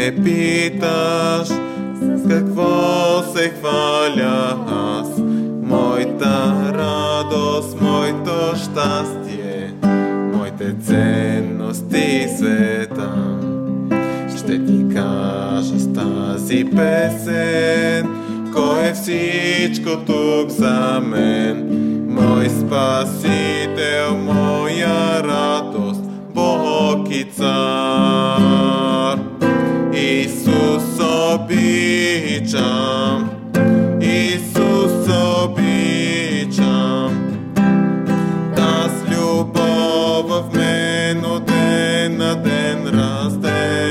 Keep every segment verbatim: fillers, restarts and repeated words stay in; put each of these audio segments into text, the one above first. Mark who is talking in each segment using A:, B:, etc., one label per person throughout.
A: ме питаш с какво се хваля аз, моята радост, моето щастие, моите ценности света, ще ти кажа с тази песен, кой е всичко тук за мен. Мой Спасител, моя радост, Бог и Цар. Исус обичам, Исус обичам, та с любов в мен от ден на ден расте.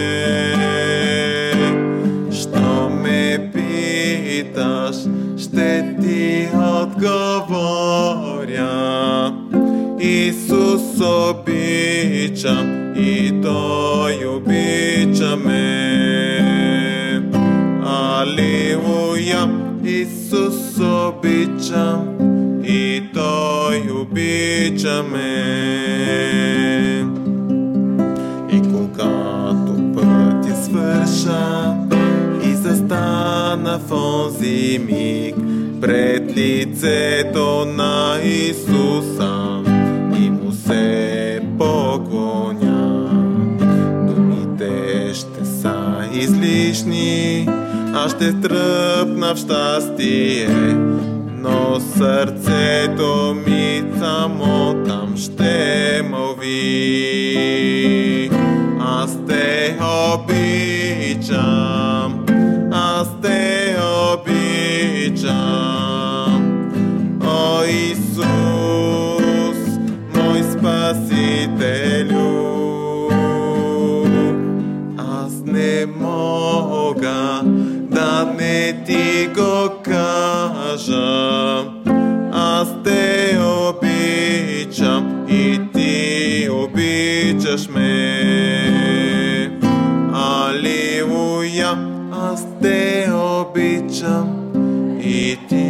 A: Що ме питаш, ще ти отговоря. Исус обичам и Той обича ме. Алилуя, Исус обичам и Той обича ме. И когато пътя свърша и застана в онзи миг пред лицето на Исуса и му се поклоня, думите ще са излишни, аз ще тръпна в щастие, но сърцето ми само там ще мълви. Аз те обичам, аз те обичам, о Исус, мой Спасителю. Аз не мога да не ти го кажа, аз те обичам и ти обичаш ме. Алилуя, аз те обичам и ти